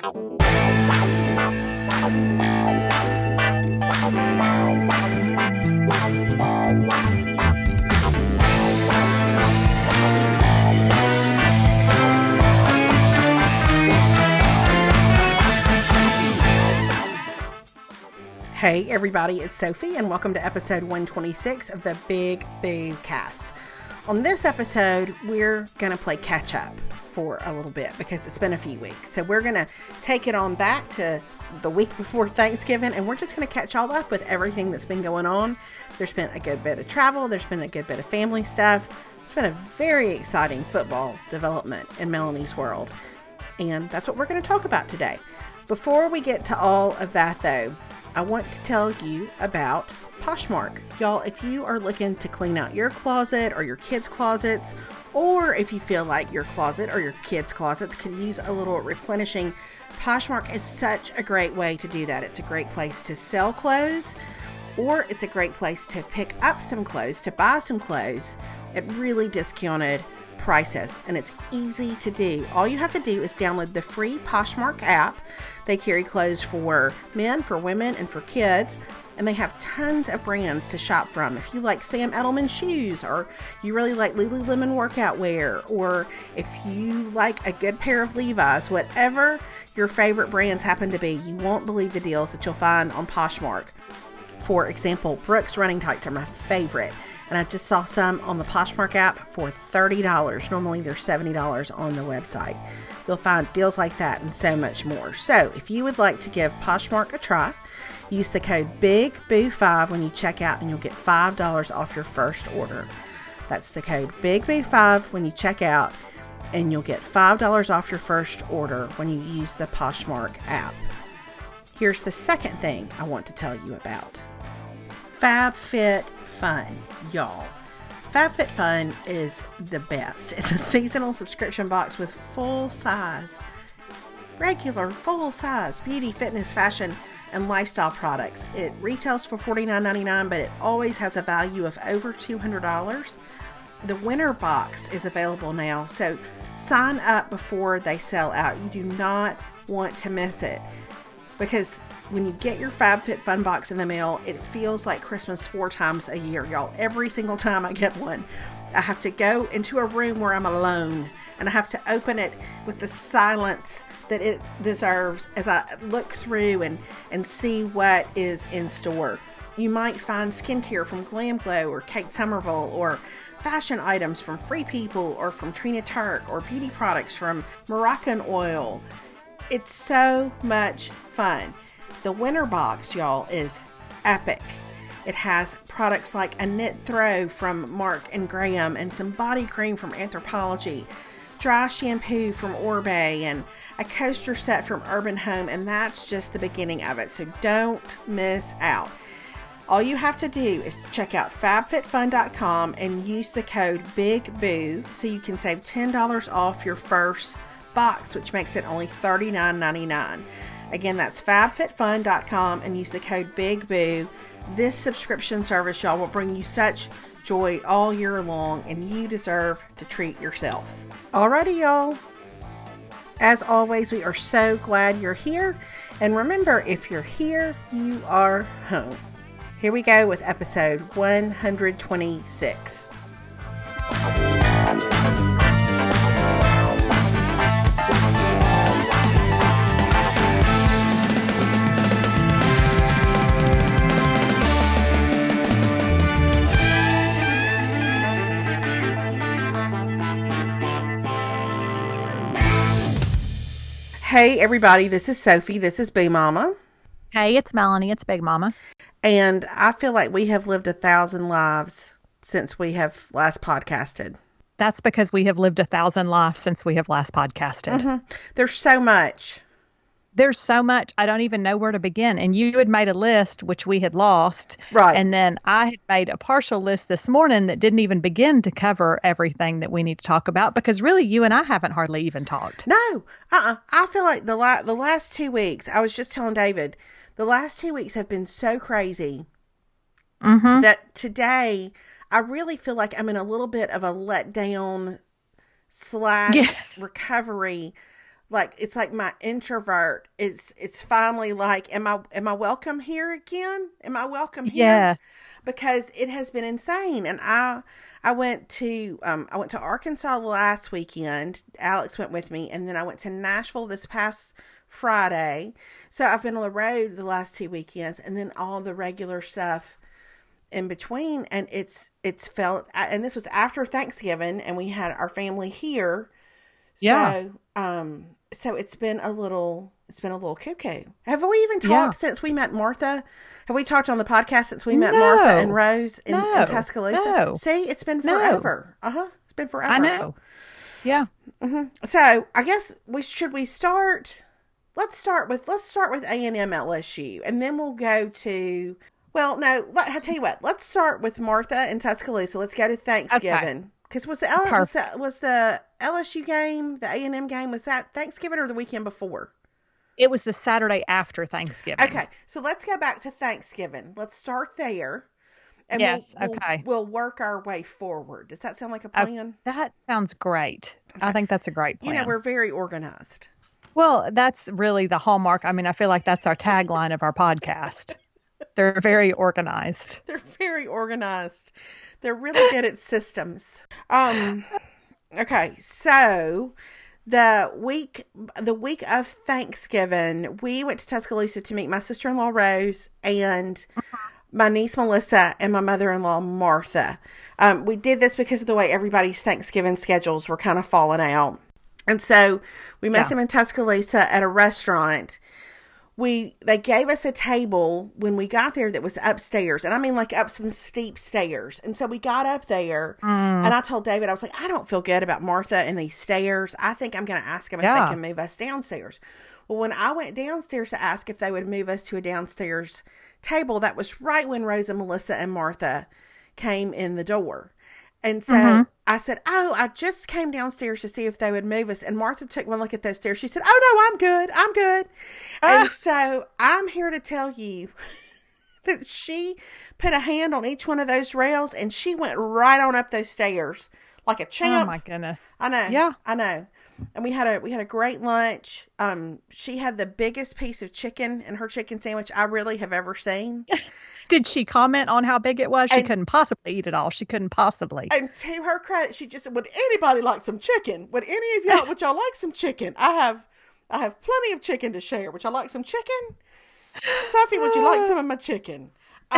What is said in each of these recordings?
Hey everybody, it's Sophie and welcome to episode 126 of the Big Boo Cast. On this episode, we're going to play catch up for a little bit because it's been a few weeks. So we're going to take it on back to the week before Thanksgiving and we're just going to catch all up with everything that's been going on. There's been a good bit of travel. There's been a good bit of family stuff. It's been a very exciting football development in Melanie's world. And that's what we're going to talk about today. Before we get to all of that though, I want to tell you about Poshmark. Y'all, if you are looking to clean out your closet or your kids' closets, or if you feel like your closet or your kids' closets could use a little replenishing, Poshmark is such a great way to do that. It's a great place to sell clothes, or it's a great place to pick up some clothes, to buy some clothes at really discounted prices, and it's easy to do. All you have to do is download the free Poshmark app. They carry clothes for men, for women, and for kids, and they have tons of brands to shop from. If you like Sam Edelman shoes, or you really like Lululemon workout wear, or if you like a good pair of Levi's, whatever your favorite brands happen to be, you won't believe the deals that you'll find on Poshmark. For example, Brooks running tights are my favorite. And I just saw some on the Poshmark app for $30. Normally they're $70 on the website. You'll find deals like that and so much more. So if you would like to give Poshmark a try, use the code BIGBOO5 when you check out and you'll get $5 off your first order. That's the code BIGBOO5 when you check out and you'll get $5 off your first order when you use the Poshmark app. Here's the second thing I want to tell you about. FabFitFun, y'all. FabFitFun is the best. It's a seasonal subscription box with regular full-size beauty, fitness, fashion, and lifestyle products. It retails for $49.99, but it always has a value of over $200. The winter box is available now, so sign up before they sell out. You do not want to miss it, because when you get your FabFitFun box in the mail, it feels like Christmas 4 times a year, y'all. Every single time I get one, I have to go into a room where I'm alone, and I have to open it with the silence that it deserves as I look through and see what is in store. You might find skincare from Glam Glow or Kate Somerville, or fashion items from Free People or from Trina Turk, or beauty products from Moroccan Oil. It's so much fun. The winter box, y'all, is epic. It has products like a knit throw from Mark and Graham and some body cream from Anthropologie, dry shampoo from Oribe, and a coaster set from Urban Home, and that's just the beginning of it, so don't miss out. All you have to do is check out fabfitfun.com and use the code BIGBOO so you can save $10 off your first box, which makes it only $39.99. Again, that's fabfitfun.com and use the code BIGBOO. This subscription service, y'all, will bring you such joy all year long, and you deserve to treat yourself. Alrighty, y'all. As always, we are so glad you're here. And remember, if you're here, you are home. Here we go with episode 126. Hey everybody, this is Sophie. This is Boo Mama. Hey, it's Melanie. It's Big Mama. And I feel like we have lived 1,000 lives since we have last podcasted. That's because we have lived 1,000 lives since we have last podcasted. Mm-hmm. There's so much. There's so much. I don't even know where to begin. And you had made a list, which we had lost. Right. And then I had made a partial list this morning that didn't even begin to cover everything that we need to talk about, because really you and I haven't hardly even talked. No. I feel like the last 2 weeks, I was just telling David, the last 2 weeks have been so crazy that today I really feel like I'm in a little bit of a letdown / recovery. Like, it's like my introvert it's finally like, am I welcome here again? Am I welcome here? Yes. Because it has been insane. And I went to Arkansas last weekend. Alex went with me, and then I went to Nashville this past Friday. So I've been on the road the last 2 weekends, and then all the regular stuff in between. And it's felt, and this was after Thanksgiving, and we had our family here. Yeah. So it's been a little cuckoo. Have we even talked since we met Martha? Have we talked on the podcast since we met Martha and Rose in Tuscaloosa? No. See, it's been forever. It's been forever. I know. Yeah. So I guess should we start? Let's start with A&M LSU, and then we'll go to. Well, no. I'll tell you what. Let's start with Martha and Tuscaloosa. Let's go to Thanksgiving. Because was the LSU game, the A&M game, was that Thanksgiving or the weekend before? It was the Saturday after Thanksgiving. Okay, so let's go back to Thanksgiving. Let's start there. And we'll work our way forward. Does that sound like a plan? That sounds great. Okay. I think that's a great plan. We're very organized. Well, that's really the hallmark. I mean, I feel like that's our tagline of our podcast. They're very organized. They're very organized. They're really good at systems. Okay, so the week of Thanksgiving, we went to Tuscaloosa to meet my sister-in-law Rose and my niece Melissa and my mother-in-law Martha. We did this because of the way everybody's Thanksgiving schedules were kind of falling out. And so we met them in Tuscaloosa at a restaurant. They gave us a table when we got there that was upstairs. And I mean, like, up some steep stairs. And so we got up there and I told David, I was like, I don't feel good about Martha and these stairs. I think I'm going to ask them if they can move us downstairs. Well, when I went downstairs to ask if they would move us to a downstairs table, that was right when Rose and Melissa and Martha came in the door. And so I said, I just came downstairs to see if they would move us. And Martha took one look at those stairs. She said, oh, no, I'm good. I'm good. And so I'm here to tell you that she put a hand on each one of those rails and she went right on up those stairs like a champ. Oh, my goodness. I know. Yeah. I know. And we had a great lunch. She had the biggest piece of chicken in her chicken sandwich I really have ever seen. Did she comment on how big it was? She couldn't possibly eat it all. She couldn't possibly. And to her credit, she just said, would anybody like some chicken? Would y'all like some chicken? I have plenty of chicken to share. Would y'all like some chicken? Sophie, would you like some of my chicken?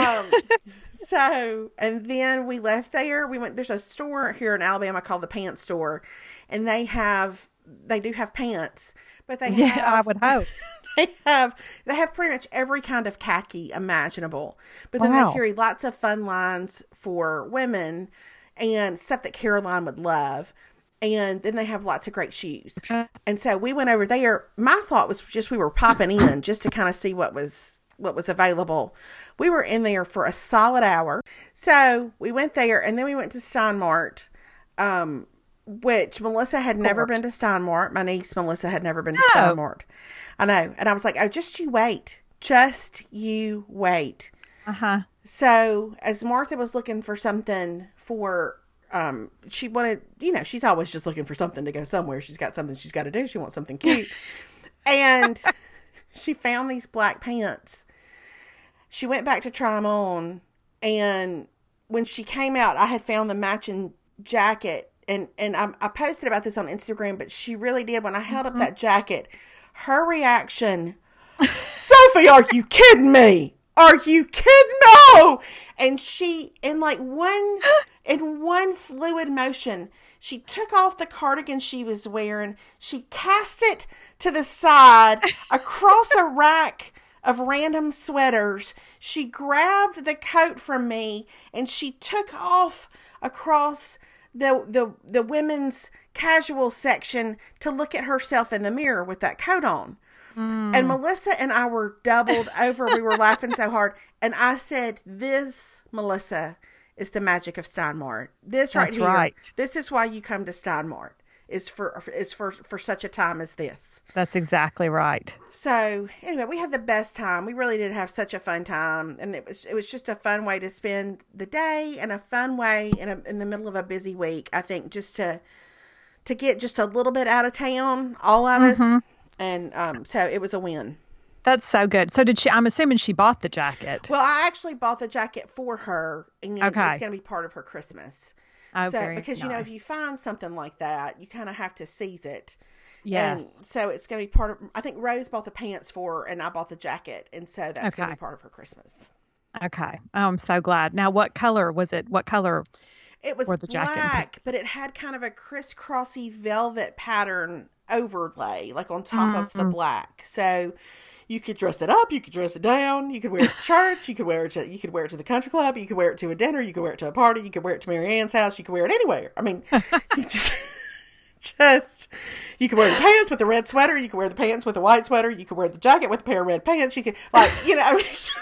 So, and then we left there. There's a store here in Alabama called the Pants Store, and they do have pants, but they have, I would hope. They have pretty much every kind of khaki imaginable, but then they carry lots of fun lines for women and stuff that Caroline would love. And then they have lots of great shoes. And so we went over there. My thought was just, we were popping in just to kind of see what was available. We were in there for a solid hour. So we went there and then we went to Stein Mart, which Melissa had never been to Stein Mart. My niece Melissa had never been to Stein Mart. I know. And I was like, oh, just you wait. Just you wait. So as Martha was looking for something for, she wanted, she's always just looking for something to go somewhere. She's got something she's got to do. She wants something cute. And she found these black pants. She went back to try them on. And when she came out, I had found the matching jacket. And I posted about this on Instagram, but she really did. When I held up that jacket, her reaction, Sophie, are you kidding me? Are you kidding? No! And she, in one fluid motion, she took off the cardigan she was wearing. She cast it to the side across a rack of random sweaters. She grabbed the coat from me and she took off across the women's casual section to look at herself in the mirror with that coat on. And Melissa and I were doubled over. We were laughing so hard. And I said, this, Melissa, is the magic of Stein Mart. This right here. Right. This is why you come to Stein Mart. Is for such a time as this. That's exactly right. So anyway, we had the best time. We really did have such a fun time, and it was just a fun way to spend the day, and a fun way in the middle of a busy week. I think just to to get just a little bit out of town, all of us. And so it was a win. That's so good. So I'm assuming she bought the jacket. Well, I actually bought the jacket for her, and it's going to be part of her Christmas. Oh, so because nice. If you find something like that, you kind of have to seize it. Yes. And so it's going to be part of, I think Rose bought the pants for her and I bought the jacket. And so that's going to be part of her Christmas. Okay. Oh, I'm so glad. Now, what color was it? What color? It was the black, jacket? But it had kind of a crisscrossy velvet pattern overlay, like on top of the black. So you could dress it up, you could dress it down, you could wear it to church, you could wear it to the country club, you could wear it to a dinner, you could wear it to a party, you could wear it to Mary Ann's house, you could wear it anywhere. I mean, you you could wear the pants with the red sweater, you could wear the pants with the white sweater, you could wear the jacket with a pair of red pants, you could, I mean, it's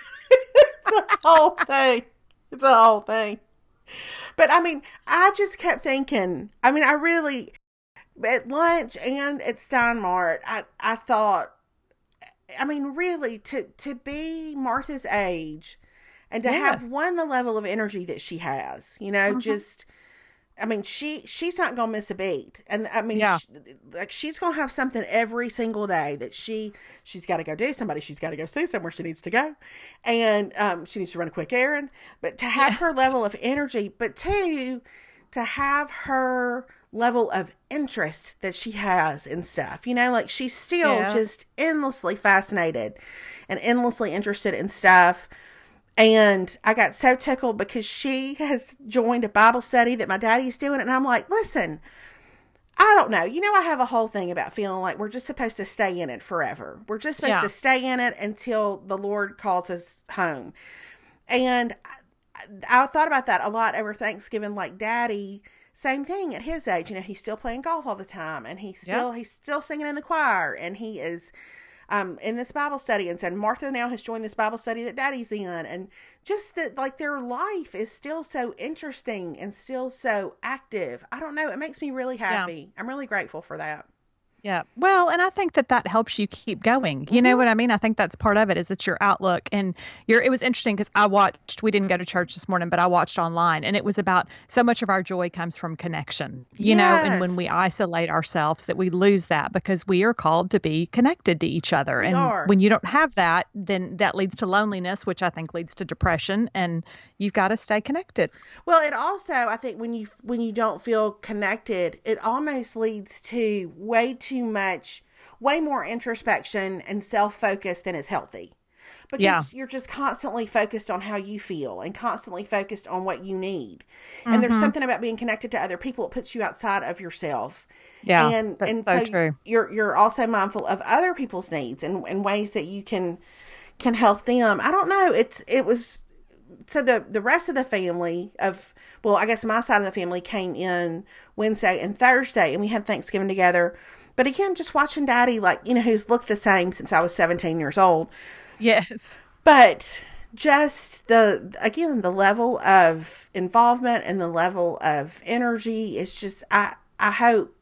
a whole thing. It's a whole thing. But I mean, I just kept thinking, I mean, I really, at lunch and at Stein Mart, I thought, I mean, really, to be Martha's age and to have the level of energy that she has, just, I mean, she's not going to miss a beat. And I mean, she's going to have something every single day that she's got to go do somebody. She's got to go see somewhere she needs to go. And she needs to run a quick errand. But to have her level of energy, but to have her level of interest that she has in stuff, like she's still just endlessly fascinated and endlessly interested in stuff. And I got so tickled because she has joined a Bible study that my daddy's doing. And I'm like, listen, I don't know. I have a whole thing about feeling like we're just supposed to stay in it forever. We're just supposed to stay in it until the Lord calls us home. And I thought about that a lot over Thanksgiving, like Daddy, same thing at his age. He's still playing golf all the time, and he's still singing in the choir, and he is in this Bible study. And so Martha now has joined this Bible study that Daddy's in, and just that, like, their life is still so interesting and still so active. I don't know. It makes me really happy. I'm really grateful for that. Yeah. Well, and I think that helps you keep going. You know what I mean? I think that's part of it, is it's your outlook. And it was interesting because we didn't go to church this morning, but I watched online, and it was about so much of our joy comes from connection, you know, and when we isolate ourselves, that we lose that, because we are called to be connected to each other. When you don't have that, then that leads to loneliness, which I think leads to depression, and you've got to stay connected. Well, it also, I think when you don't feel connected, it almost leads to way more introspection and self-focus than is healthy. Because you're just constantly focused on how you feel and constantly focused on what you need. And there's something about being connected to other people that puts you outside of yourself. Yeah, and so true. You're also mindful of other people's needs and ways that you can help them. I don't know. It was so the rest of the family I guess my side of the family came in Wednesday and Thursday, and we had Thanksgiving together. But again, just watching Daddy, who's looked the same since I was 17 years old. Yes. But just the level of involvement and the level of energy is just, I hope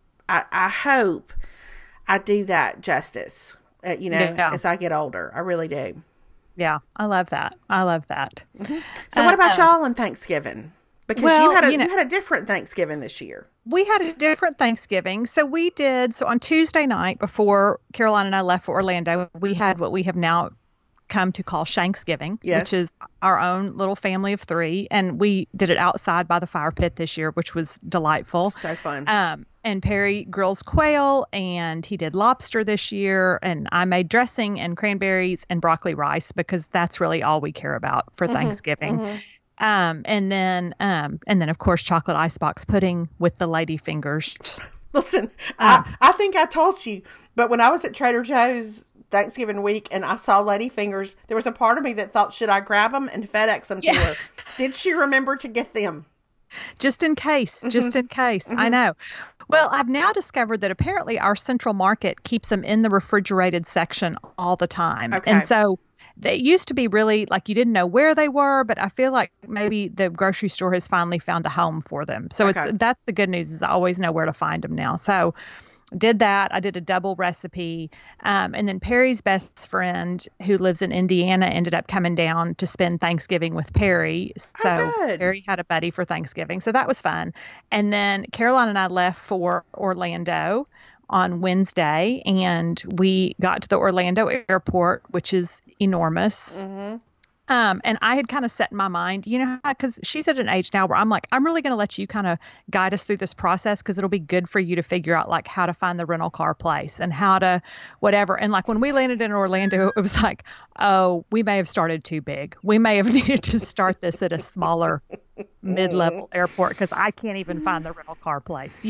I do that justice, as I get older. I really do. Yeah. I love that. Mm-hmm. So what about y'all on Thanksgiving? Because you had a different Thanksgiving this year. We had a different Thanksgiving. So on Tuesday night, before Caroline and I left for Orlando, we had what we have now come to call Shanksgiving, which is our own little family of 3. And we did it outside by the fire pit this year, which was delightful. So fun. And Perry grills quail, and he did lobster this year. And I made dressing and cranberries and broccoli rice, because that's really all we care about for Thanksgiving. Mm-hmm. And then of course, chocolate icebox pudding with the lady fingers. Listen, I think I told you, but when I was at Trader Joe's Thanksgiving week and I saw lady fingers, there was a part of me that thought, should I grab them and FedEx them to her? Did she remember to get them? Just in case. Mm-hmm. I know. Well, I've now discovered that apparently our Central Market keeps them in the refrigerated section all the time. Okay. And so they used to be really like you didn't know where they were, but I feel like maybe the grocery store has finally found a home for them. So that's the good news, is I always know where to find them now. So did that. I did a double recipe. And then Perry's best friend, who lives in Indiana, ended up coming down to spend Thanksgiving with Perry. So good. Perry had a buddy for Thanksgiving. So that was fun. And then Caroline and I left for Orlando on Wednesday, and we got to the Orlando airport, which is enormous. Mm-hmm. And I had kind of set in my mind, because she's at an age now where I'm like, I'm really going to let you kind of guide us through this process, because it'll be good for you to figure out like how to find the rental car place and how to whatever. And like when we landed in Orlando, it was like, oh, we may have started too big. We may have needed to start this at a smaller mid-level airport, because I can't even find the rental car place,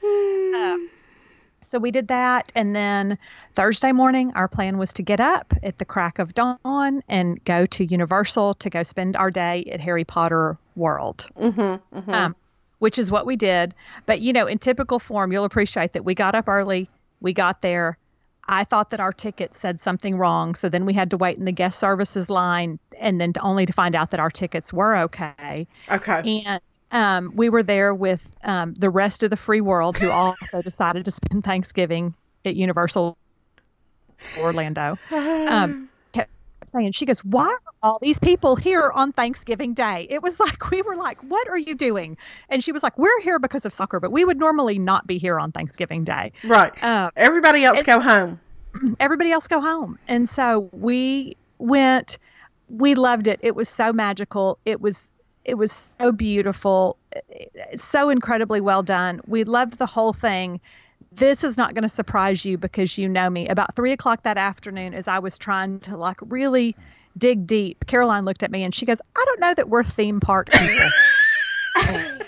So we did that. And then Thursday morning, our plan was to get up at the crack of dawn and go to Universal to go spend our day at Harry Potter World, which is what we did. But, in typical form, you'll appreciate that we got up early. We got there. I thought that our ticket said something wrong. So then we had to wait in the guest services line, and then only to find out that our tickets were okay. Okay. And we were there with the rest of the free world, who also decided to spend Thanksgiving at Universal Orlando. Kept saying, she goes, why are all these people here on Thanksgiving Day? It was like, we were like, what are you doing? And she was like, we're here because of soccer, but we would normally not be here on Thanksgiving Day. Right. Everybody else go home. Everybody else go home. And so we went, we loved it. It was so magical. It was so beautiful, so incredibly well done. We loved the whole thing. This is not going to surprise you, because you know me. About 3:00 that afternoon, as I was trying to like really dig deep, Caroline looked at me and she goes, I don't know that we're theme park people. And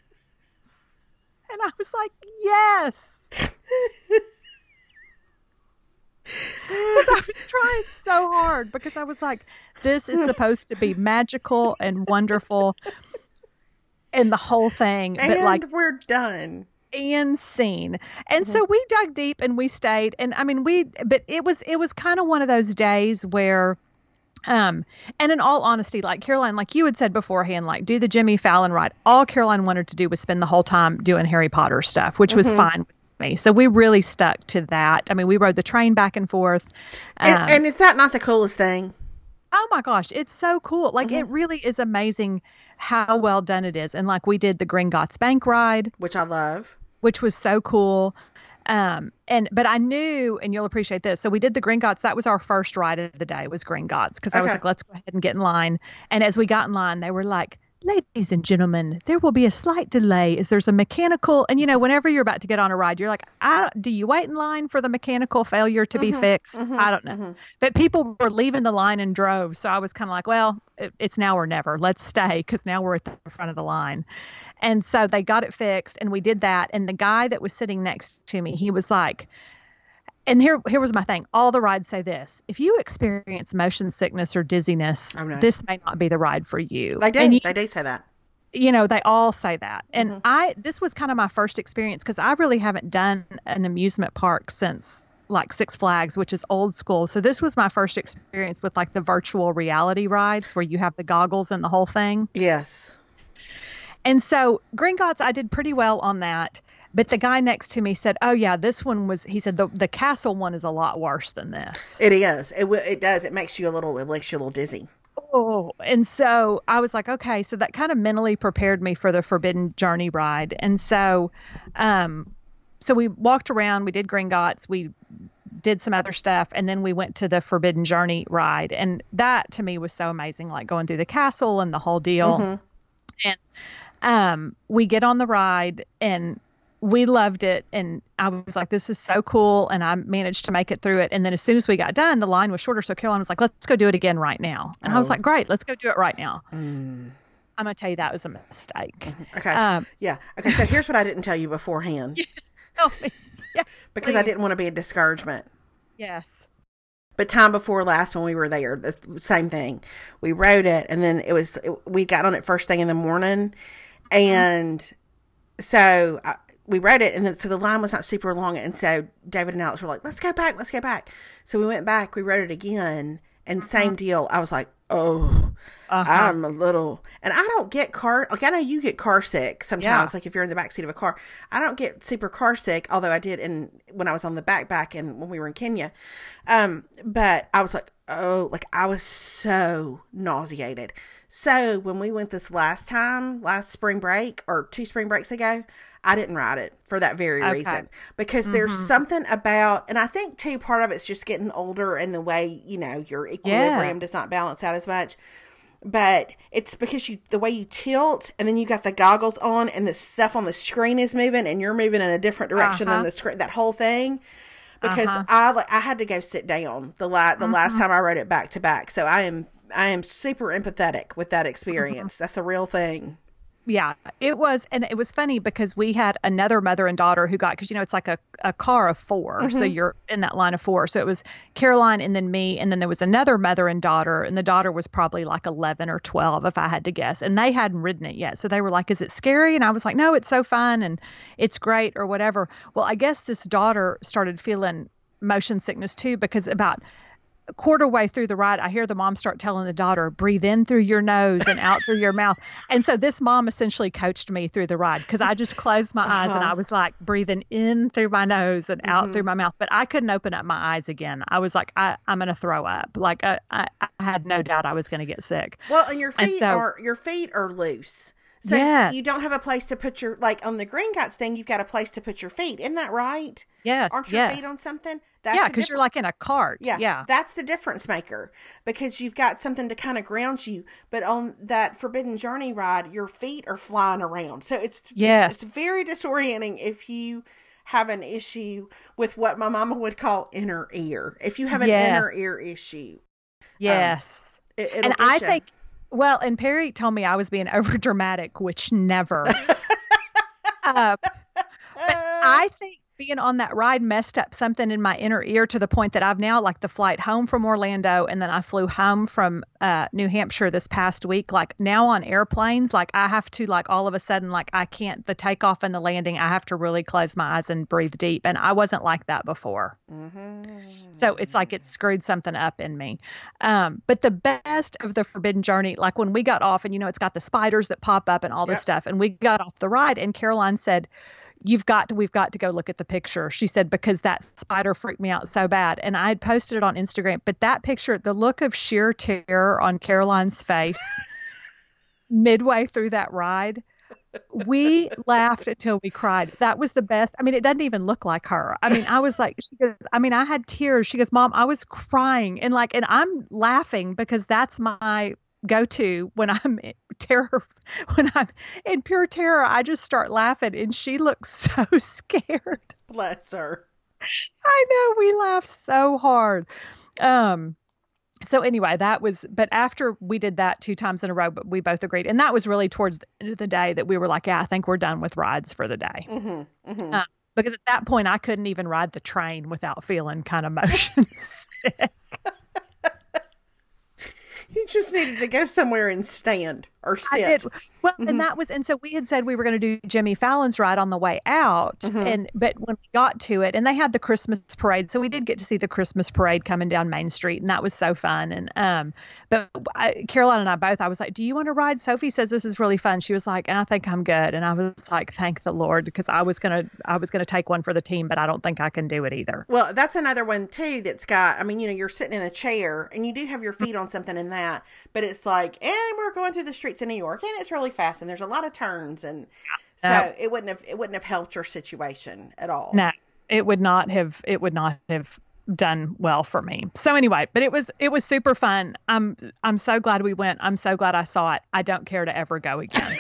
I was like, yes. Because I was trying so hard, because I was like, this is supposed to be magical and wonderful and the whole thing. And but like, we're done. And seen. And so we dug deep and we stayed. And I mean, but it was kind of one of those days where, and in all honesty, like Caroline, like you had said beforehand, like do the Jimmy Fallon ride. All Caroline wanted to do was spend the whole time doing Harry Potter stuff, which was fine with me. So we really stuck to that. I mean, we rode the train back and forth. And is that not the coolest thing? Oh my gosh, it's so cool. Like it really is amazing how well done it is. And like we did the Gringotts Bank ride, which I love, which was so cool. But I knew, and you'll appreciate this. So we did the Gringotts. That was our first ride of the day, was Gringotts. Cause I was like, let's go ahead and get in line. And as we got in line, they were like, ladies and gentlemen, there will be a slight delay as there's a mechanical. And, whenever you're about to get on a ride, you're like, do you wait in line for the mechanical failure to be fixed? I don't know. But people were leaving the line in droves. So I was kind of like, well, it's now or never. Let's stay, because now we're at the front of the line. And so they got it fixed, and we did that. And the guy that was sitting next to me, he was like, and here was my thing. All the rides say this: if you experience motion sickness or dizziness, this may not be the ride for you. They do. They do say that. They all say that. And this was kind of my first experience, because I really haven't done an amusement park since like Six Flags, which is old school. So this was my first experience with like the virtual reality rides where you have the goggles and the whole thing. Yes. And so Gringotts, I did pretty well on that. But the guy next to me said, oh, yeah, this one was, he said, the castle one is a lot worse than this. It is. It does. It makes you a little dizzy. Oh, and so I was like, okay, so that kind of mentally prepared me for the Forbidden Journey ride. And so, so we walked around, we did Gringotts, we did some other stuff, and then we went to the Forbidden Journey ride. And that to me was so amazing, like going through the castle and the whole deal. And we get on the ride, and we loved it. And I was like, this is so cool. And I managed to make it through it. And then as soon as we got done, the line was shorter. So Caroline was like, let's go do it again right now. And I was like, great, let's go do it right now. I'm going to tell you that was a mistake. Okay. Yeah. Okay. So here's what I didn't tell you beforehand. Yes. Tell me. Yeah, because I didn't want to be a discouragement. Yes. But time before last, when we were there, the same thing. We rode it, and then we got on it first thing in the morning. And so we rode it, and then, so the line was not super long. And so David and Alex were like, let's go back. So we went back, we rode it again, And same deal. I was like, oh, I'm a little, and I don't get like, I know you get car sick sometimes, like if you're in the backseat of a car. I don't get super car sick, although I did when I was on the back and when we were in Kenya. But I was like, oh, like I was so nauseated. So when we went this last spring break or 2 spring breaks ago, I didn't ride it for that very reason, because there's something about, and I think too, part of it's just getting older and the way, your equilibrium does not balance out as much, but it's because the way you tilt, and then you got the goggles on and the stuff on the screen is moving and you're moving in a different direction than the screen, that whole thing. Because I had to go sit down the last time I rode it back to back. So I am super empathetic with that experience. That's a real thing. Yeah, it was. And it was funny because we had another mother and daughter who got, because, it's like a car of 4. So you're in that line of 4. So it was Caroline and then me. And then there was another mother and daughter. And the daughter was probably like 11 or 12, if I had to guess. And they hadn't ridden it yet. So they were like, is it scary? And I was like, no, it's so fun. And it's great or whatever. Well, I guess this daughter started feeling motion sickness too, because about a quarter way through the ride, I hear the mom start telling the daughter, breathe in through your nose and out through your mouth. And so this mom essentially coached me through the ride, because I just closed my eyes and I was like breathing in through my nose and out through my mouth. But I couldn't open up my eyes again. I was like, I'm going to throw up. Like I had no doubt I was going to get sick. Well, and your feet are loose. So you don't have a place to put like on the Green Guides thing, you've got a place to put your feet. Isn't that right? Yes. Aren't your feet on something? Because you're like in a cart. Yeah. That's the difference maker, because you've got something to kind of ground you. But on that Forbidden Journey ride, your feet are flying around. So it's very disorienting if you have an issue with what my mama would call inner ear. If you have an inner ear issue. Yes. It'll I think, well, and Perry told me I was being over dramatic, which never. But I think being on that ride messed up something in my inner ear to the point that I've now, like the flight home from Orlando, and then I flew home from New Hampshire this past week. Like now on airplanes, like I have to, like all of a sudden, like I can't, the takeoff and the landing, I have to really close my eyes and breathe deep. And I wasn't like that before. So it's like it screwed something up in me. But the best of the Forbidden Journey, like when we got off, and it's got the spiders that pop up and all this stuff. And we got off the ride and Caroline said, we've got to go look at the picture. She said, because that spider freaked me out so bad. And I had posted it on Instagram, but that picture, the look of sheer terror on Caroline's face midway through that ride, we laughed until we cried. That was the best. I mean, it doesn't even look like her. I mean, I was like, she goes, I mean, I had tears. She goes, Mom, I was crying. And I'm laughing because that's my go-to when I'm in terror, when I'm in pure terror. I just start laughing, and she looks so scared. Bless her. I know, we laughed so hard. So anyway, but after we did that 2 times in a row, but we both agreed, and that was really towards the end of the day that we were like, yeah, I think we're done with rides for the day. Because at that point I couldn't even ride the train without feeling kind of motion sick. You just needed to go somewhere and stand or sit. Well, and so we had said we were going to do Jimmy Fallon's ride on the way out. But when we got to it, and they had the Christmas parade, so we did get to see the Christmas parade coming down Main Street, and that was so fun. And but Caroline and I both, I was like, do you want to ride? Sophie says this is really fun. She was like, I think I'm good. And I was like, thank the Lord, because I was gonna take one for the team, but I don't think I can do it either. Well, that's another one too that's got, I mean, you're sitting in a chair and you do have your feet on something in that, but it's like, and we're going through the streets of New York, and it's really fast, and there's a lot of turns, and so it wouldn't have helped your situation at all. No, it would not have done well for me. So anyway, but it was super fun. I'm so glad we went. I'm so glad I saw it. I don't care to ever go again.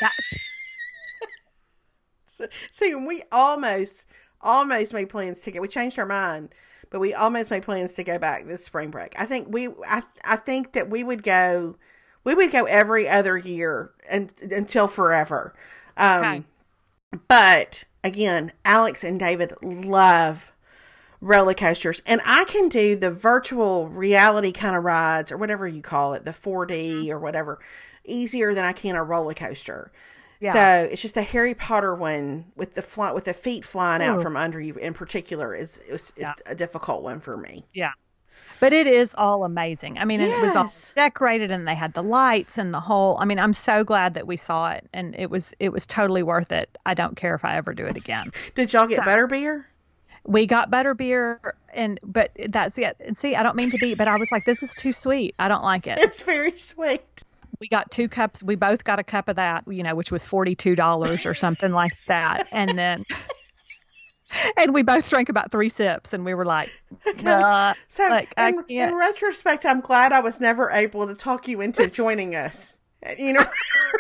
See, we almost made plans to go. We changed our mind, but we almost made plans to go back this spring break. I think I think that we would go every other year until forever. Okay. But again, Alex and David love roller coasters, and I can do the virtual reality kind of rides, or whatever you call it, the 4D or whatever, easier than I can a roller coaster. Yeah. So it's just the Harry Potter one with the feet flying out from under you in particular is a difficult one for me. Yeah. But it is all amazing. I mean, and it was all Yes. decorated and they had the lights and the whole, I mean, I'm so glad that we saw it and it was totally worth it. I don't care if I ever do it again. Did y'all get So butterbeer? we got butterbeer but that's it. And see, I don't mean to be, but I was like, this is too sweet. I don't like it. It's very sweet. We got 2 cups. We both got a cup of that, which was $42 or something like that. And we both drank about 3 sips and we were like, So like, I in can't. retrospect, I'm glad I was never able to talk you into joining us. You know,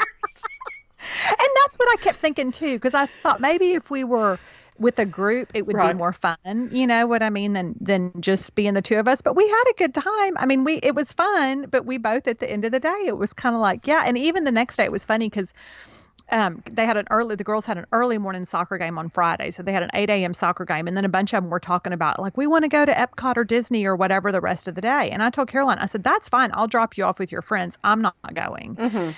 And that's what I kept thinking too, because I thought maybe if we were with a group, it would be Right. more fun. You know what I mean? Than just being the 2 of us. But we had a good time. I mean, it was fun, but we both at the end of the day, it was kind of like, yeah. And even the next day, it was funny because the girls had an early morning soccer game on Friday. So they had an 8 a.m. soccer game. And then a bunch of them were talking about like, we want to go to Epcot or Disney or whatever the rest of the day. And I told Caroline, I said, that's fine. I'll drop you off with your friends. I'm not going.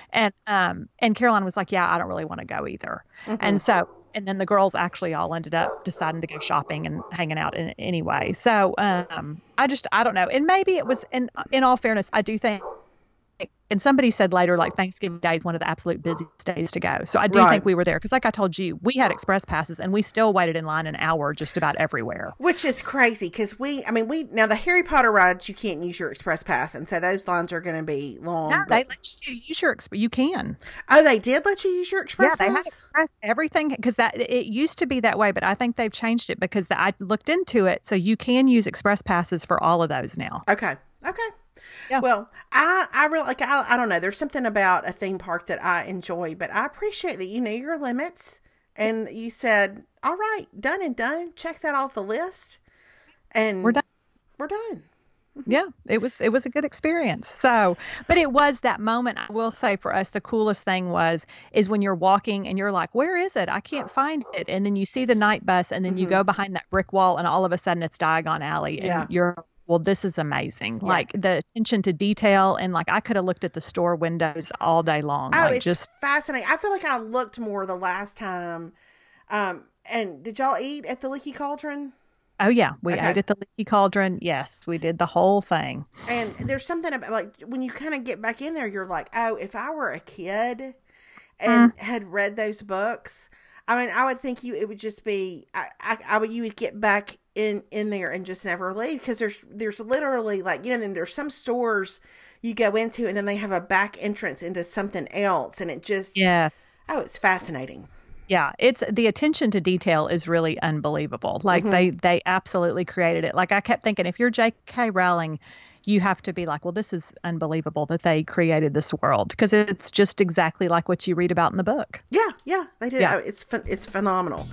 And Caroline was like, yeah, I don't really want to go either. And then the girls actually all ended up deciding to go shopping and hanging out anyway. So I don't know. And maybe it was, in all fairness, I do think, and somebody said later, like Thanksgiving Day is one of the absolute busiest days to go. So I do think we were there because like I told you, we had express passes and we still waited in line an hour just about everywhere. which is crazy because now the Harry Potter rides, you can't use your express pass. And so those lines are going to be long. No, they let you use you can. Oh, they did let you use your express Yeah, pass? they had express everything because it used to be that way, but I think they've changed it because I looked into it. So you can use express passes for all of those now. Okay. Yeah. Well, I really I don't know. There's something about a theme park that I enjoy, but I appreciate that you knew your limits and you said, all right, done and done. Check that off the list. And We're done. We're done. Yeah, it was a good experience. So, but it was that moment. I will say for us, the coolest thing is when you're walking and you're like, where is it? I can't find it. And then you see the night bus and then you go behind that brick wall and all of a sudden it's Diagon Alley and you're, well, this is amazing. Yeah. Like the attention to detail. And like, I could have looked at the store windows all day long. Oh, like it's just fascinating. I feel like I looked more the last time. And did y'all eat at the Leaky Cauldron? Oh yeah. We Okay. ate at the Leaky Cauldron. Yes, we did the whole thing. And there's something about like when you kind of get back in there, you're like, oh, if I were a kid and had read those books, I mean, I would think it would just be, you would get back in there and just never leave because there's literally like, then there's some stores you go into and then they have a back entrance into something else and it just, it's fascinating. Yeah, it's the attention to detail is really unbelievable. Like they absolutely created it. Like I kept thinking, if you're J.K. Rowling, you have to be like, well, this is unbelievable that they created this world because it's just exactly like what you read about in the book. Yeah, they did. Yeah. It's phenomenal.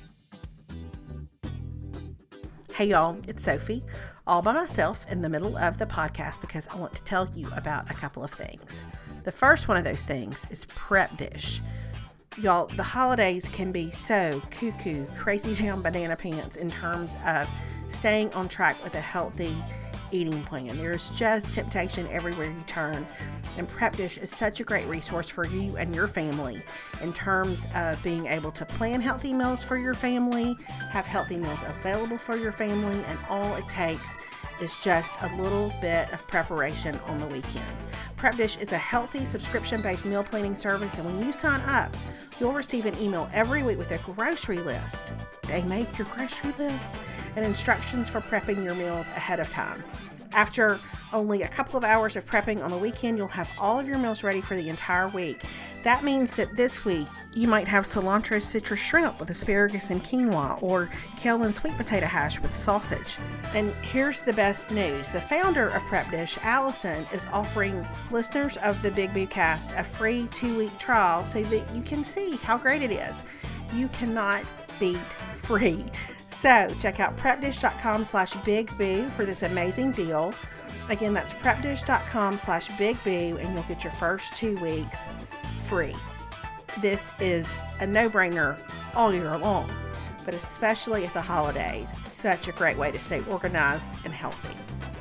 Hey y'all, it's Sophie, all by myself in the middle of the podcast because I want to tell you about a couple of things. The first one of those things is Prep Dish. Y'all, the holidays can be so cuckoo, crazy down banana pants in terms of staying on track with a healthy eating plan. There's just temptation everywhere you turn, and Prep Dish is such a great resource for you and your family in terms of being able to plan healthy meals for your family, have healthy meals available for your family, and all it takes is just a little bit of preparation on the weekends. Prep Dish is a healthy subscription-based meal planning service, and when you sign up, you'll receive an email every week with a grocery list. They make your grocery list and instructions for prepping your meals ahead of time. After only a couple of hours of prepping on the weekend, you'll have all of your meals ready for the entire week. That means that this week, you might have cilantro citrus shrimp with asparagus and quinoa, or kale and sweet potato hash with sausage. And here's the best news. The founder of Prep Dish, Allison, is offering listeners of the Big Boo Cast a free 2-week trial so that you can see how great it is. You cannot beat free. So check out prepdish.com/bigboo for this amazing deal. Again, that's prepdish.com/bigboo and you'll get your first 2 weeks free. This is a no-brainer all year long, but especially at the holidays. It's such a great way to stay organized and healthy.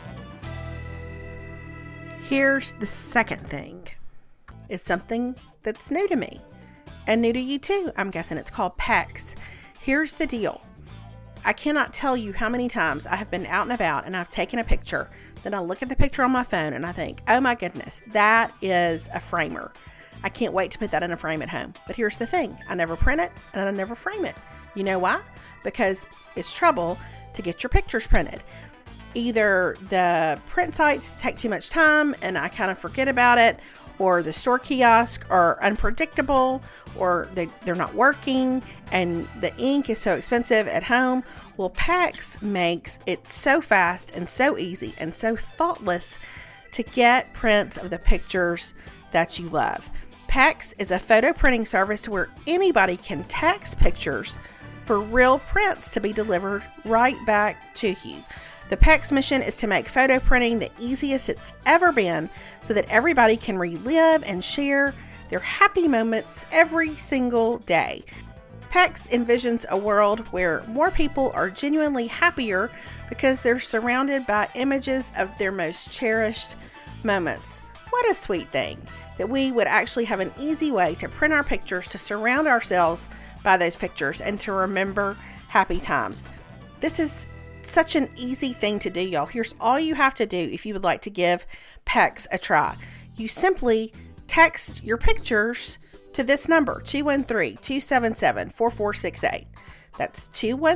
Here's the second thing. It's something that's new to me and new to you too. I'm guessing it's called PEX. Here's the deal. I cannot tell you how many times I have been out and about and I've taken a picture. Then I look at the picture on my phone and I think, oh my goodness, that is a framer. I can't wait to put that in a frame at home. But here's the thing. I never print it and I never frame it. You know why? Because it's trouble to get your pictures printed. Either the print sites take too much time and I kind of forget about it, or the store kiosks are unpredictable, or they're not working, and the ink is so expensive at home. Well, PEX makes it so fast and so easy and so thoughtless to get prints of the pictures that you love. PEX is a photo printing service where anybody can text pictures for real prints to be delivered right back to you. The PEX mission is to make photo printing the easiest it's ever been so that everybody can relive and share their happy moments every single day. PEX envisions a world where more people are genuinely happier because they're surrounded by images of their most cherished moments. What a sweet thing that we would actually have an easy way to print our pictures to surround ourselves by those pictures and to remember happy times. This is such an easy thing to do, y'all. Here's all you have to do if you would like to give PEX a try. You simply text your pictures to this number, 213-277-4468. That's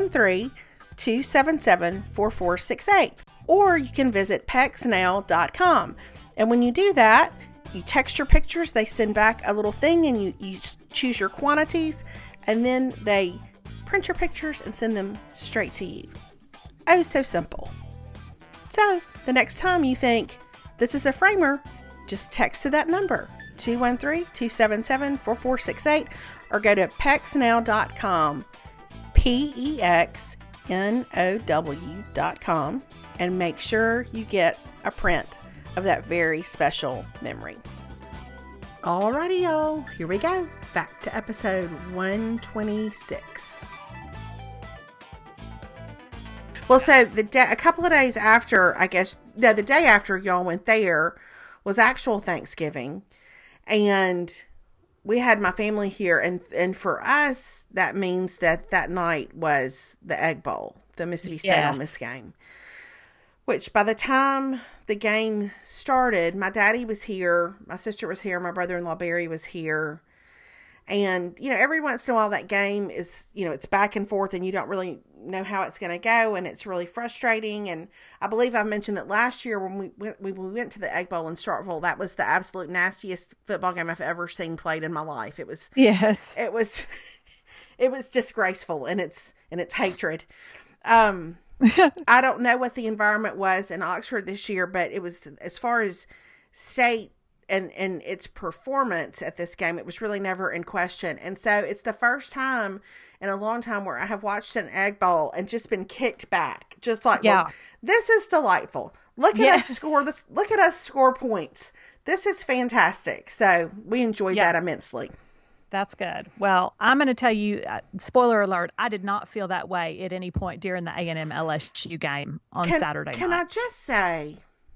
213-277-4468. Or you can visit pexnow.com. And when you do that, you text your pictures, they send back a little thing, and you choose your quantities, and then they print your pictures and send them straight to you. Oh, so simple. So, the next time you think this is a framer, just text to that number, 213-277-4468, or go to pexnow.com, pexnow.com, and make sure you get a print of that very special memory. Alrighty, y'all, here we go. Back to episode 126. Well, so a couple of days after, I guess, the day after y'all went there was actual Thanksgiving, and we had my family here, and for us, that means that night was the Egg Bowl, the Mississippi State Ole Miss game, which by the time the game started, my daddy was here, my sister was here, my brother-in-law Barry was here. And, every once in a while that game is, it's back and forth and you don't really know how it's going to go. And it's really frustrating. And I believe I mentioned that last year when we went to the Egg Bowl in Starkville, that was the absolute nastiest football game I've ever seen played in my life. It was, it was disgraceful in its hatred. I don't know what the environment was in Oxford this year, but it was, as far as state and its performance at this game, it was really never in question. And so it's the first time in a long time where I have watched an Egg Bowl and just been kicked back. Just like, look, this is delightful. Look at us score this. Look at us score points. This is fantastic. So we enjoyed that immensely. That's good. Well, I'm going to tell you, spoiler alert, I did not feel that way at any point during the A&M LSU game on Saturday night. Can I just say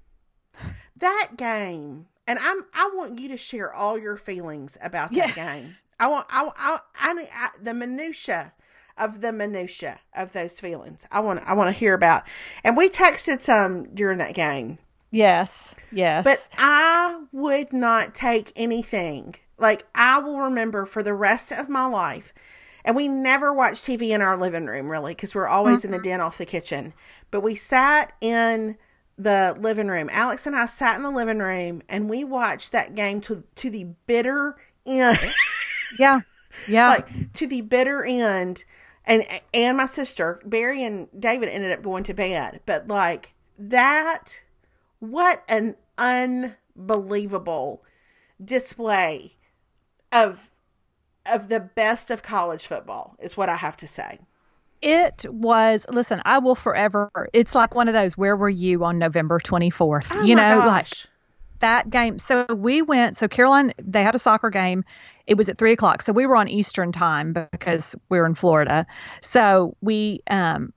that game, and I want you to share all your feelings about that game. I want the minutia of those feelings. I want to hear about. And we texted some during that game. Yes. But I would not take anything. Like, I will remember for the rest of my life. And we never watched TV in our living room, really, because we're always in the den off the kitchen. But we sat in the living room. Alex and I sat in the living room and we watched that game to the bitter end. Yeah. Like, to the bitter end. And my sister, Barry and David, ended up going to bed. But like that, what an unbelievable display of the best of college football is what I have to say. It was, listen, I will forever. It's like one of those, where were you on November 24th? Oh, my gosh. Like that game. So we went, Caroline, they had a soccer game. It was at 3:00. So we were on Eastern time because we were in Florida. So we went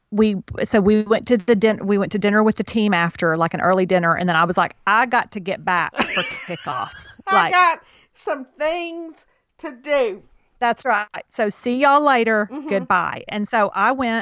to dinner with the team after, like an early dinner. And then I was like, I got to get back for kickoff. I got some things to do. That's right. So see y'all later. Mm-hmm. Goodbye. And so I went,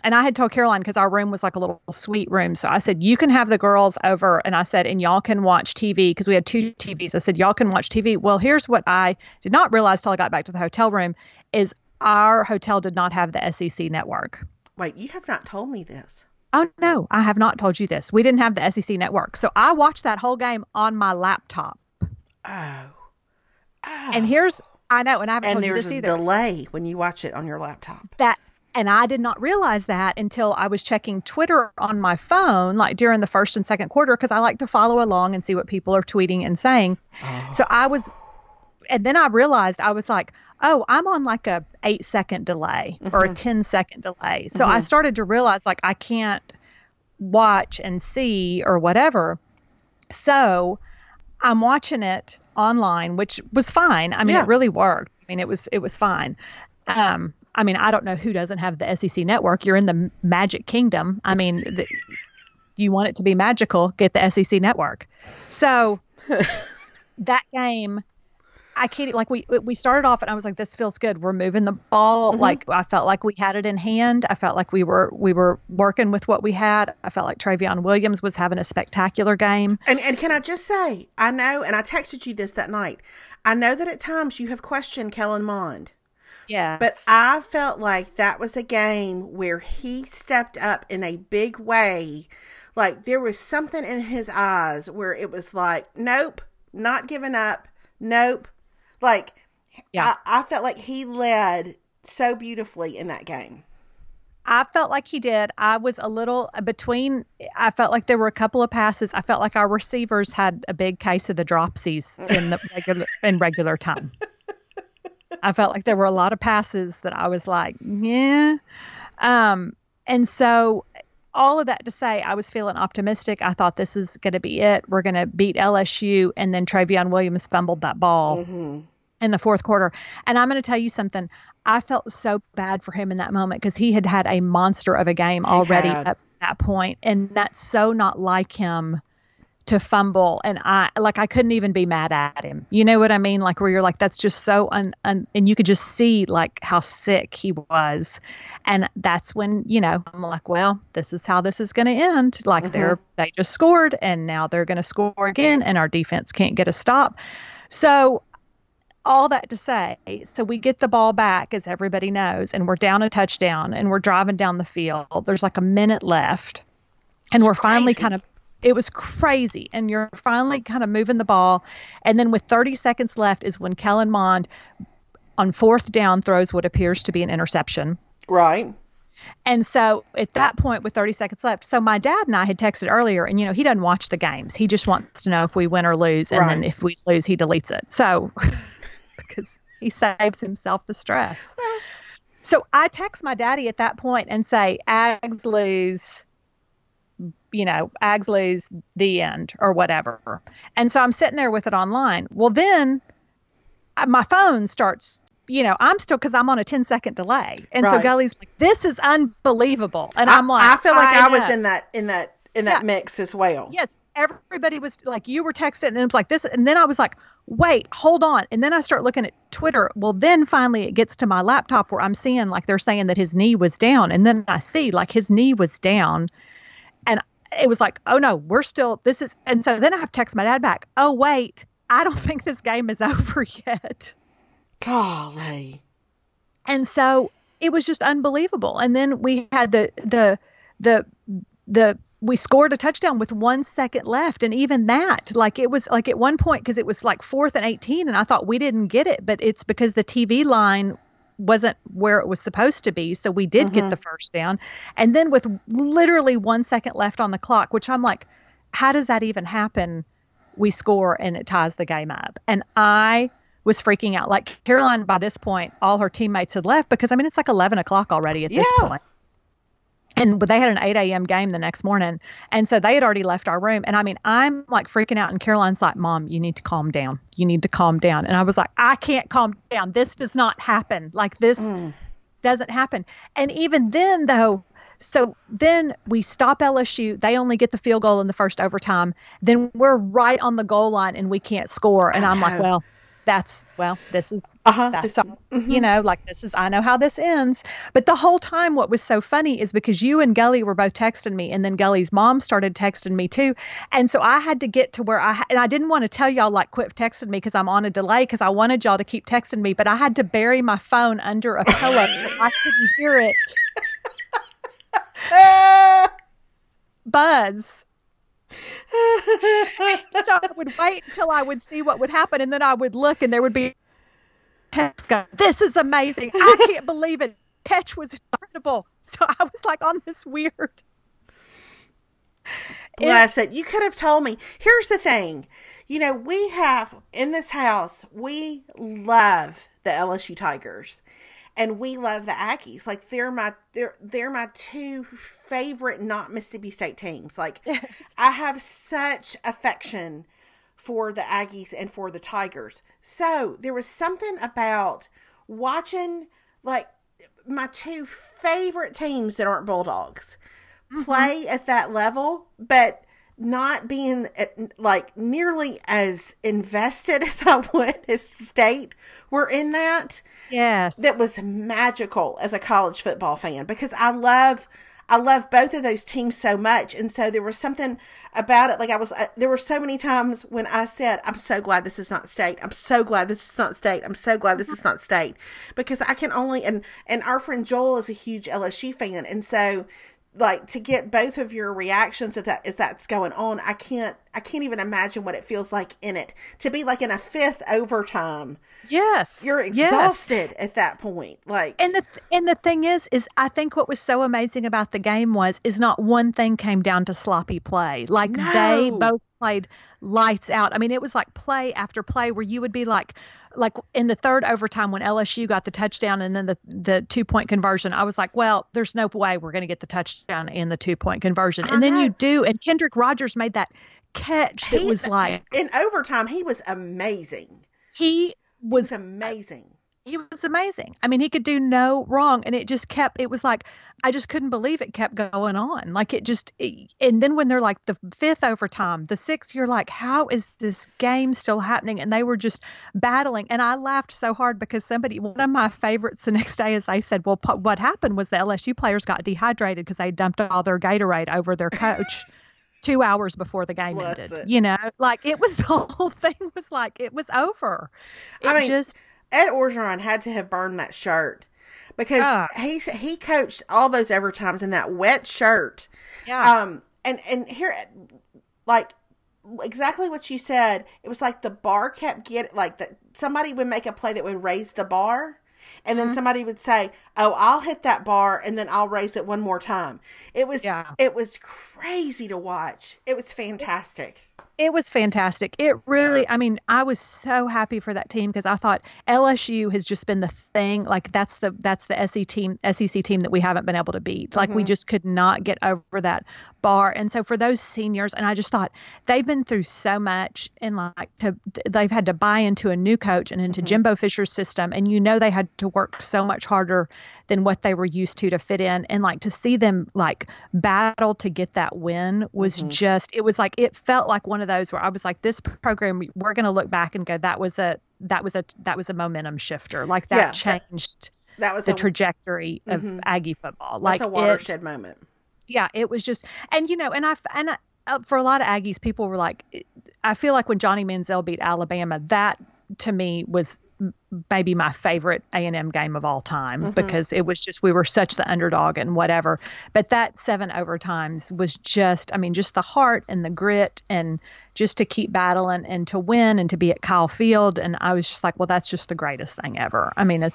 and I had told Caroline, because our room was like a little suite room. So I said, you can have the girls over. And I said, and y'all can watch TV, because we had 2 TVs. I said, y'all can watch TV. Well, here's what I did not realize till I got back to the hotel room is our hotel did not have the SEC network. Wait, you have not told me this. Oh, no, I have not told you this. We didn't have the SEC network. So I watched that whole game on my laptop. Oh. And I know, and I haven't told you this either. And there's a delay when you watch it on your laptop. And I did not realize that until I was checking Twitter on my phone, like during the first and second quarter, because I like to follow along and see what people are tweeting and saying. Oh. And then I realized, I was like, oh, I'm on like a 8-second delay or a 10-second delay. So I started to realize, like, I can't watch and see or whatever. So I'm watching it online, which was fine. I mean, It really worked. I mean, it was fine. I mean, I don't know who doesn't have the SEC network. You're in the Magic Kingdom. I mean, you want it to be magical, get the SEC network. So that game, I can't, like, we started off and I was like, this feels good. We're moving the ball. Like, I felt like we had it in hand. I felt like we were working with what we had. I felt like Travion Williams was having a spectacular game. And can I just say, I know, and I texted you this that night, I know that at times you have questioned Kellen Mond. Yeah. But I felt like that was a game where he stepped up in a big way. Like, there was something in his eyes where it was like, nope, not giving up. Nope. Like, yeah. I felt like he led so beautifully in that game. I felt like he did. I was a little I felt like there were a couple of passes. I felt like our receivers had a big case of the dropsies in regular time. I felt like there were a lot of passes that I was like, yeah. And so all of that to say, I was feeling optimistic. I thought this is going to be it. We're going to beat LSU. And then Travion Williams fumbled that ball in the fourth quarter. And I'm going to tell you something. I felt so bad for him in that moment because he had a monster of a game already up to that point. And that's so not like him to fumble. And I couldn't even be mad at him. You know what I mean? Like, where you're like, that's just so, and you could just see like how sick he was. And that's when, I'm like, well, this is how this is going to end. Like they just scored and now they're going to score again and our defense can't get a stop. So all that to say, so we get the ball back, as everybody knows, and we're down a touchdown and we're driving down the field. There's like a minute left and we're finally it was crazy. And you're finally kind of moving the ball. And then with 30 seconds left is when Kellen Mond on fourth down throws what appears to be an interception. Right. And so at that point with 30 seconds left, so my dad and I had texted earlier and, he doesn't watch the games. He just wants to know if we win or lose. And then if we lose, he deletes it. So because he saves himself the stress. So I text my daddy at that point and say, Ags lose, Ags lose, the end or whatever. And so I'm sitting there with it online. Well, then my phone starts, I'm still, because I'm on a 10-second delay. And so Gully's like, this is unbelievable. And I'm like, I feel like I was in that mix as well. Yes. Everybody was like, you were texting and it was like this. And then I was like, wait, hold on. And then I start looking at Twitter. Well, then finally it gets to my laptop where I'm seeing like they're saying that his knee was down. And then I see like his knee was down. And it was like, oh no, and so then I have to text my dad back. Oh, wait, I don't think this game is over yet. Golly. And so it was just unbelievable. And then we had we scored a touchdown with 1 second left. And even that, like it was like at one point, because it was like 4th and 18 and I thought we didn't get it, but it's because the TV line wasn't where it was supposed to be. So we did get the first down. And then with literally 1 second left on the clock, which I'm like, how does that even happen? We score and it ties the game up. And I was freaking out. Like Caroline, by this point, all her teammates had left because it's like 11 o'clock already at this point. But they had an 8 a.m. game the next morning. And so they had already left our room. And I'm like freaking out. And Caroline's like, Mom, you need to calm down. You need to calm down. And I was like, I can't calm down. This does not happen. Like this doesn't happen. And even then though, so then we stop LSU. They only get the field goal in the first overtime. Then we're right on the goal line and we can't score. And I'm like, well, this is, this, like this is, I know how this ends. But the whole time, what was so funny is because you and Gully were both texting me, and then Gully's mom started texting me too. And so I had to get to where and I didn't want to tell y'all like quit texting me because I'm on a delay because I wanted y'all to keep texting me, but I had to bury my phone under a pillow so I couldn't hear it. Buzz. So I would wait until I would see what would happen, and then I would look, and there would be text go, "This is amazing! I can't believe it! Catch was incredible!" So I was like on this weird. Bless it. You could have told me. Here's the thing, we have in this house. We love the LSU Tigers. And we love the Aggies. Like they're my two favorite not Mississippi State teams. Like yes. I have such affection for the Aggies and for the Tigers. So there was something about watching like my two favorite teams that aren't Bulldogs play at that level, but not being like nearly as invested as I would if State were in that. Yes. That was magical as a college football fan because I love both of those teams so much. And so there was something about it. Like there were so many times when I said, I'm so glad this is not State. I'm so glad this is not State. I'm so glad this is not State because I can only, and our friend Joel is a huge LSU fan. And so like to get both of your reactions as that's going on, I can't even imagine what it feels like in it to be like in a fifth overtime. Yes, you're exhausted at that point. Like, and the thing is I think what was so amazing about the game is not one thing came down to sloppy play. Like they both played lights out. I mean, it was like play after play where you would be like in the third overtime when LSU got the touchdown and then the 2-point conversion, I was like, well, there's no way we're going to get the touchdown in the 2-point conversion. And then you do. And Kendrick Rogers made that catch that was like. In overtime, he was amazing. He was amazing. He was amazing. I mean, he could do no wrong. And it was like, I just couldn't believe it kept going on. Like and then when they're like the fifth overtime, the sixth, you're like, how is this game still happening? And they were just battling. And I laughed so hard because one of my favorites the next day is they said, well, what happened was the LSU players got dehydrated because they dumped all their Gatorade over their coach 2 hours before the game ended. Like it was the whole thing was like, it was over. Ed Orgeron had to have burned that shirt because he coached all those overtimes in that wet shirt. Yeah. And here, like exactly what you said, it was like the bar kept somebody would make a play that would raise the bar. And then somebody would say, oh, I'll hit that bar and then I'll raise it one more time. It was crazy to watch. It was fantastic. It was fantastic. It really, I mean, I was so happy for that team because I thought LSU has just been the thing. Like that's the SEC team that we haven't been able to beat. Like we just could not get over that bar. And so for those seniors, and I just thought they've been through so much and they've had to buy into a new coach and into Jimbo Fisher's system. And they had to work so much harder than what they were used to fit in. And like to see them like battle to get that win was it felt like one of those where I was like, this program, we're going to look back and go, that was a momentum shifter. Like that changed the trajectory of Aggie football. That's a watershed moment. Yeah, it was just, and for a lot of Aggies, people were like, I feel like when Johnny Manziel beat Alabama, that to me was maybe my favorite A&M game of all time because it was just, we were such the underdog and whatever. But that 7 overtimes was just the heart and the grit and just to keep battling and to win and to be at Kyle Field. And I was just like, well, that's just the greatest thing ever. I mean,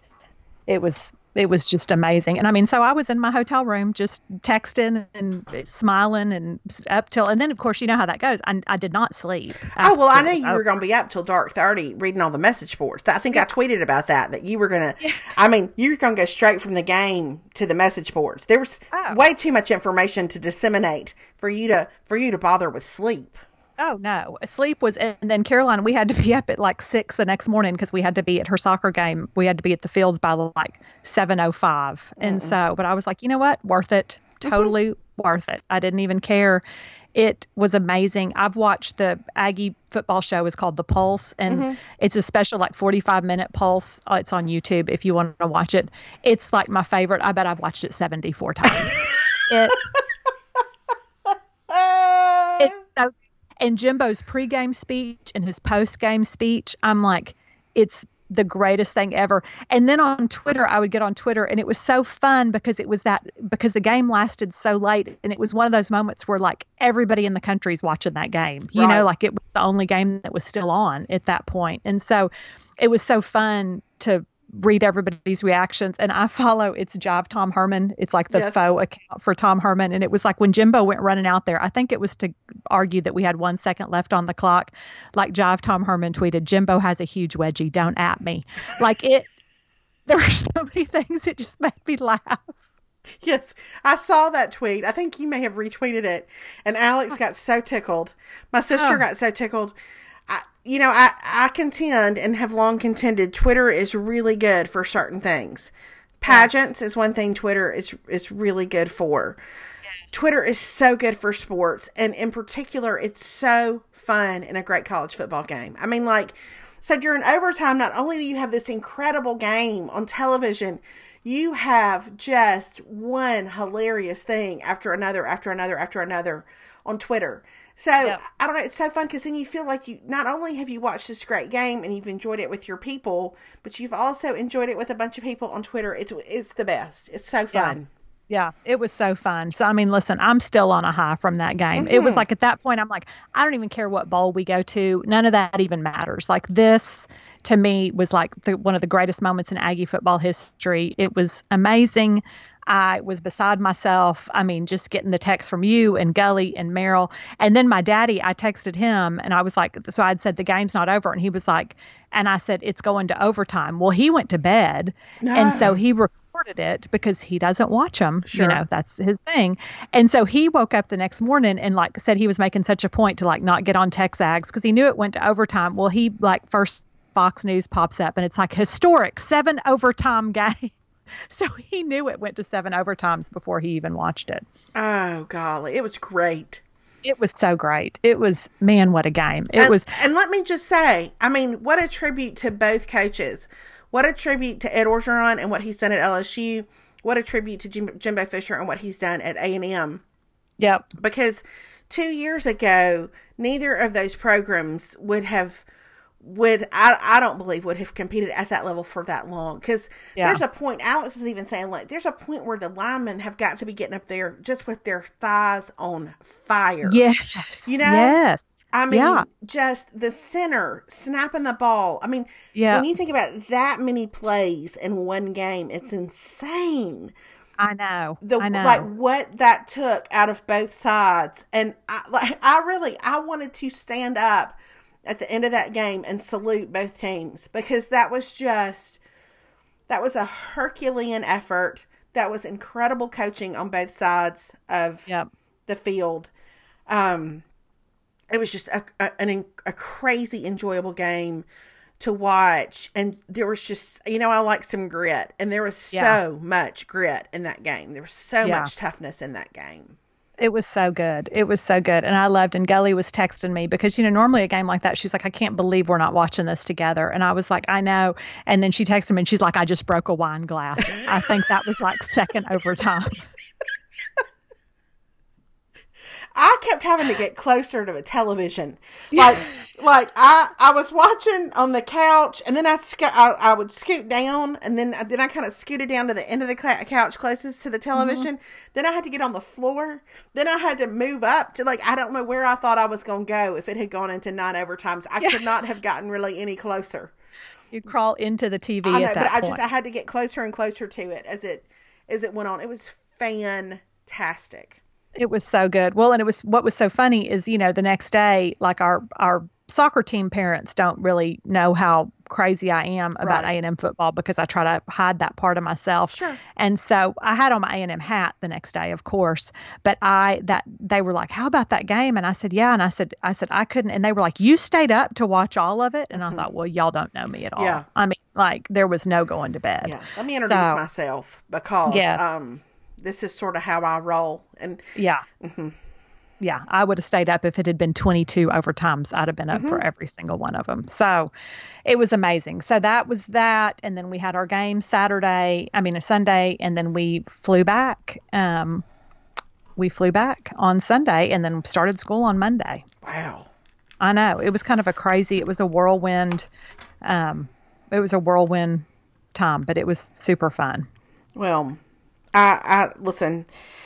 it was just amazing. And I mean, so I was in my hotel room just texting and smiling and and then of course, you know how that goes. I did not sleep. Oh, well, I knew you were going to be up till dark 30 reading all the message boards. I think I tweeted about that you were going to, you were going to go straight from the game to the message boards. There was way too much information to disseminate for you to bother with sleep. Oh, no. Sleep was, and then Caroline, we had to be up at like 6 the next morning because we had to be at her soccer game. We had to be at the fields by like 7:05. And so, but I was like, you know what? Worth it. Totally worth it. I didn't even care It was amazing. I've watched the Aggie football show is called The Pulse, and it's a special like 45-minute Pulse. It's on YouTube if you want to watch it. It's like my favorite. I bet I've watched it 74 times. It It's so, and Jimbo's pregame speech and his postgame speech, I'm like, it's the greatest thing ever. And then on Twitter, I would get on Twitter, and it was so fun because because the game lasted so late, and it was one of those moments where like everybody in the country's watching that game. You know, like it was the only game that was still on at that point. And so it was so fun to read everybody's reactions. And I follow, it's Jive Tom Herman. It's like the faux account for Tom Herman. And it was like when Jimbo went running out there, I think it was to argue that we had 1 second left on the clock. Like Jive Tom Herman tweeted, Jimbo has a huge wedgie. Don't at me. Like there were so many things that just made me laugh. Yes, I saw that tweet. I think you may have retweeted it. And Alex got so tickled. My sister got so tickled. I contend and have long contended Twitter is really good for certain things. Pageants is one thing Twitter is really good for. Twitter is so good for sports. And in particular, it's so fun in a great college football game. I mean, like, so during overtime, not only do you have this incredible game on television, you have just one hilarious thing after another on Twitter. So, I don't know, it's so fun because then you feel like you, not only have you watched this great game and you've enjoyed it with your people, but you've also enjoyed it with a bunch of people on Twitter. It's the best. It's so fun. Yeah, it was so fun. So, I mean, listen, I'm still on a high from that game. It was like at that point, I'm like, I don't even care what bowl we go to. None of that even matters. Like this, to me, was like one of the greatest moments in Aggie football history. It was amazing. I was beside myself. I mean, just getting the text from you and Gully and Merrill. And then my daddy, I texted him and I was like, so I'd said the game's not over. And he was like, and I said, it's going to overtime. Well, he went to bed. No. And so he recorded it because he doesn't watch them. Sure. You know, that's his thing. And so he woke up the next morning and like said he was making such a point to like not get on Texags because he knew it went to overtime. Well, he like first Fox News pops up and it's like historic 7 overtime game. So he knew it went to 7 overtimes before he even watched it. Oh, golly. It was great. It was so great. It was, man, what a game. It was. And let me just say, I mean, what a tribute to both coaches. What a tribute to Ed Orgeron and what he's done at LSU. What a tribute to Jimbo Fisher and what he's done at A&M. Yep. Because 2 years ago, neither of those programs I don't believe would have competed at that level for that long. Because there's a point, Alex was even saying, like, there's a point where the linemen have got to be getting up there just with their thighs on fire. Yes. You know? Yes. I mean, just the center snapping the ball. I mean, when you think about that many plays in one game, it's insane. I know. Like what that took out of both sides. And I wanted to stand up at the end of that game and salute both teams because that was a Herculean effort. That was incredible coaching on both sides of the field. It was just a crazy enjoyable game to watch. And there was just, I like some grit, and there was so much grit in that game. There was so much toughness in that game. It was so good. It was so good. And I loved, and Gully was texting me because, normally a game like that, she's like, I can't believe we're not watching this together. And I was like, I know. And then she texted me and she's like, I just broke a wine glass. I think that was like second overtime. I kept having to get closer to the television. Like I was watching on the couch, and then I would scoot down, and then I kind of scooted down to the end of the couch closest to the television. Mm-hmm. Then I had to get on the floor. Then I had to move up to I don't know where I thought I was going to go if it had gone into 9 overtimes. I could not have gotten really any closer. You crawl into the TV I know, at that but point. I had to get closer and closer to it as it went on. It was fantastic. It was so good. Well, and what was so funny is, the next day, like our soccer team parents don't really know how crazy I am about A&M football because I try to hide that part of myself. Sure. And so I had on my A&M hat the next day, of course, but they were like, how about that game? And I said, yeah. And I said, I couldn't. And they were like, you stayed up to watch all of it? And I thought, well, y'all don't know me at all. Yeah. I mean, like there was no going to bed. Yeah. Let me introduce myself because, this is sort of how I roll. And yeah. Mm-hmm. yeah, I would have stayed up if it had been 22 overtimes. I'd have been up for every single one of them. So it was amazing. So that was that. And then we had our game a Sunday, and then we flew back. We flew back on Sunday and then started school on Monday. Wow. I know. It was kind of it was a whirlwind. It was a whirlwind time, but it was super fun. Well, I listen,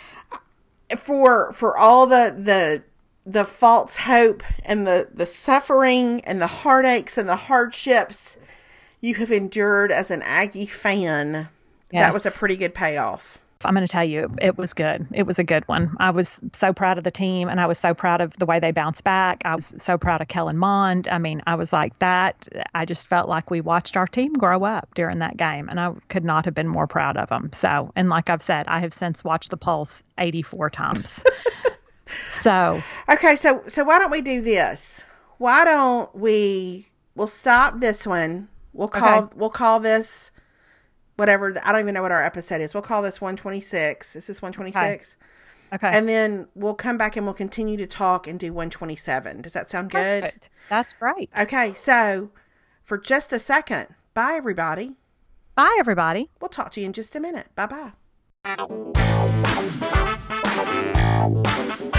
for all the false hope and the suffering and the heartaches and the hardships you have endured as an Aggie fan, Yes. That was a pretty good payoff. I'm going to tell you, it was good. It was a good one. I was so proud of the team, and I was so proud of the way they bounced back. I was so proud of Kellen Mond. I was like that. I just felt like we watched our team grow up during that game, and I could not have been more proud of them. So, and like I've said, I have since watched the Pulse 84 times. Okay, so why don't we do this? Why don't we'll stop this one. We'll call this whatever. I don't even know what our episode is. We'll call this 126. Is this 126? Okay. And then we'll come back and we'll continue to talk and do 127. Does that sound good? Perfect. That's great. Okay, so for just a second, bye everybody. Bye, everybody. We'll talk to you in just a minute. Bye-bye.